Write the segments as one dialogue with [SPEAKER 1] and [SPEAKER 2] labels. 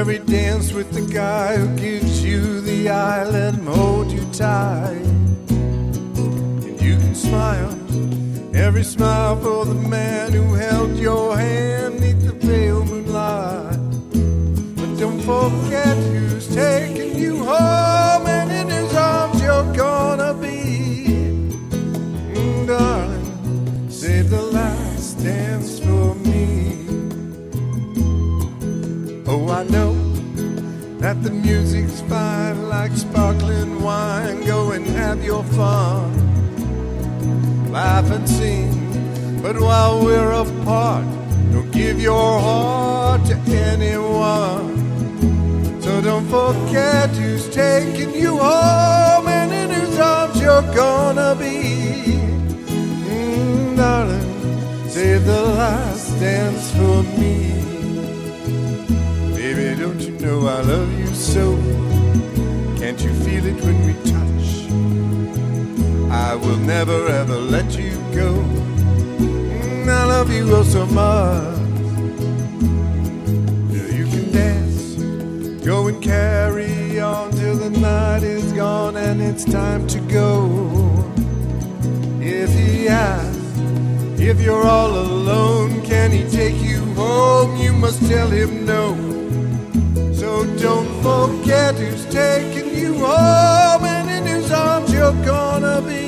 [SPEAKER 1] Mary danced with the guy who gives you the eye. Let him hold you tight, and you can smile. Every smile for the man who held your hand neath the pale moonlight. But don't forget who's taking you home, and in his arms you're gonna be. Darling, save the last dance for me. Oh, I know that the music's fine like sparkling wine. Go and have your fun, laugh and sing, but while we're apart, don't give your heart to anyone. So don't forget who's taking you home, and in whose arms you're gonna be. Darling, save the last dance for me. Baby, don't you know I love you so? Can't you feel it when we touch? I will never ever let you go. I love you oh so much. You can dance, go and carry on till the night is gone and it's time to go. If he asks if you're all alone, can he take you home? You must tell him no. So don't forget who's taking you home, and in whose arms you're gonna be.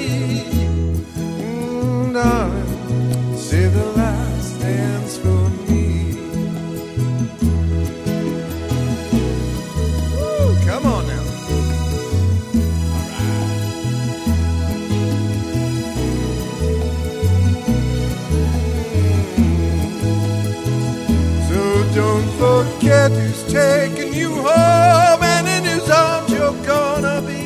[SPEAKER 1] Darling, save the last dance for me. Woo, come on now. So don't forget who's taking you home, and in whose arms you're gonna be.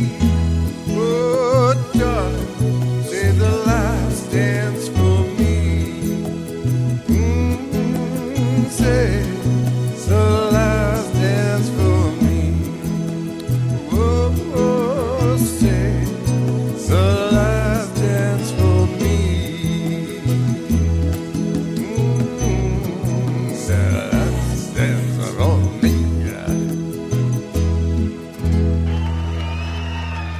[SPEAKER 1] Oh, darling, save the last dance for me. Save the last dance for me. Oh, save the last dance for me. Dance on me.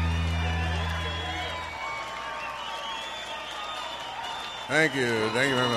[SPEAKER 1] Thank you very much.